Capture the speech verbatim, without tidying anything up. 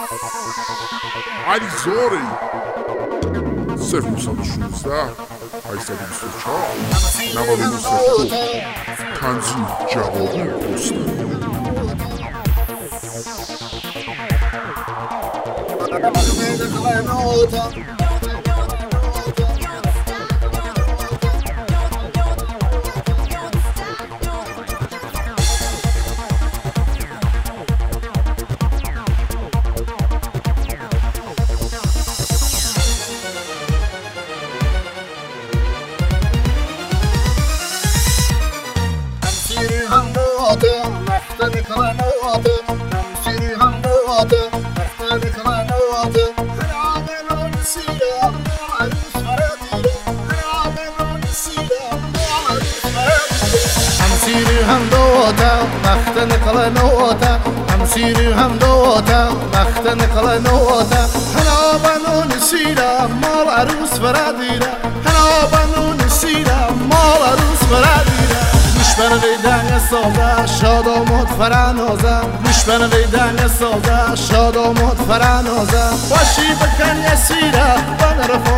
علی زوری صفر نهصد و شانزده هشتصد و بیست و چهار نود و نه صفر دو تنظیم جوابی پوستر هم دوتا وقت نقل نوتا هم سيري هم دوتا وقت نقل نوتا هنا بنو نسيرا مال عروس فراديرا هنا بنو نسيرا مال عروس فراديرا مش بنویدن سودا شاد و مد فرانوزا مش بنویدن سودا شاد و مد فرانوزا باشی بکن یسیرا بنرفو